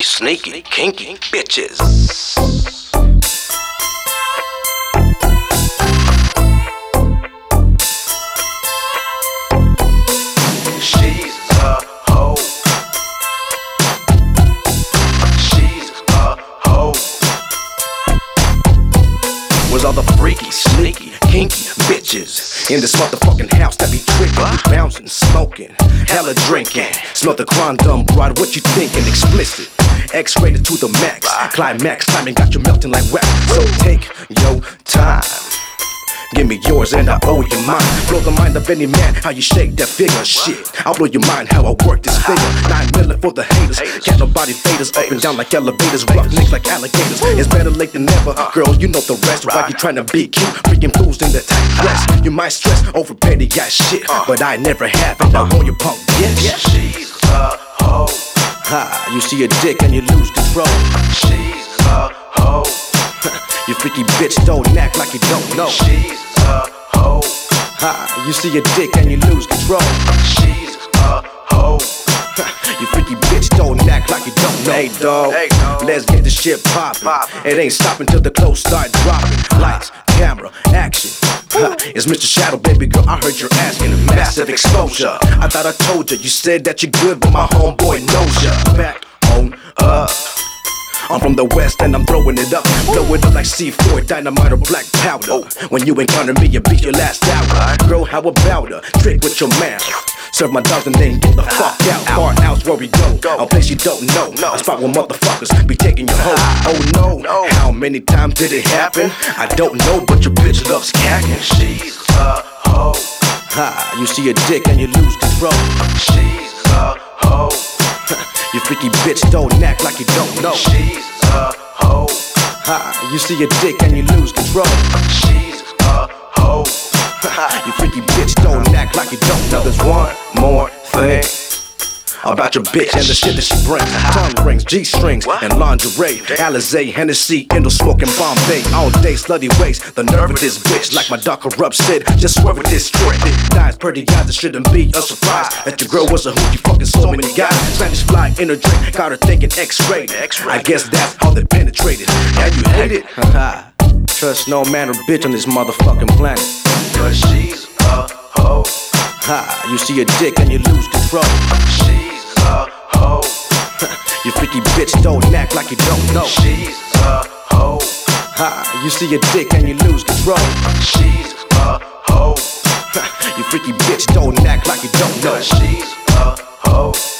sneaky, kinky bitches. She's a hoe. She's a hoe. Was all the freaky, sneaky, kinky bitches in this motherfucking house that be trickin', bouncing, smoking, hella drinking. Smell the condom, broad, what you thinking? Explicit, X-rated to the max. Climax, timing got you melting like wax. So take your time. Give me yours and I owe you mine. Blow the mind of any man, how you shake that figure. Shit, I'll blow your mind how I work this figure. 9 million for the haters. Can't nobody fade us up and down like elevators. Rough nicks like alligators. It's better late than never. Girl, you know the rest. Why you trying to be cute? Freaking fools in the tight dress. You might stress over petty ass shit, but I never have and I want your punk bitch. She's a hoe. Ha, you see a dick and you lose control. She's a hoe. You freaky bitch, don't act like you don't know. She's a hoe. Ha, you see a dick and you lose control. She's a hoe. You freaky bitch, don't act like you don't know. Hey dog, let's get this shit poppin'. It ain't stopping till the clothes start dropping. Lights, camera, action. It's Mr. Shadow, baby girl, I heard you're asking. Massive exposure. I thought I told you, you said that you're good, but my homeboy knows ya. Back on up. I'm from the west and I'm throwing it up. Blow it up like C4, dynamite or black powder. When you encounter me, you beat your last hour. Girl, how about a trick with your mouth? Serve my dogs and then get the fuck out. Far out's where we go, a place you don't know. A spot where motherfuckers be taking your hoe. Oh no, how many times did it happen? I don't know, but your bitch loves cacking. She's a hoe. Ha, you see a dick and you lose control. She's a hoe. You freaky bitch, don't act like you don't know. She's a hoe. Ha, you see a dick and you lose control. She's a hoe. You freaky bitch, don't act like you don't know. There's one more thing about your bitch and the shit that she brings. Tongue rings, G-strings, and lingerie. Alizé, Hennessy, Indo smoking Bombay. All day slutty waist, the nerve of this bitch. Like my Dr. Rupp said, just swerve with this straight. Dies pretty guys, it shouldn't be a surprise that your girl was a hoot, you fucking so many guys. Spanish fly in her drink, got her thinking X-rated. I guess that's how they penetrated. And you hate it? Haha. Trust no man or bitch on this motherfucking planet. Cause she's a hoe. Ha, you see a dick and you lose control. She's a hoe. You freaky bitch, don't act like you don't know. She's a hoe. Ha, you see a dick and you lose control. She's a hoe. You freaky bitch, don't act like you don't know. She's a hoe.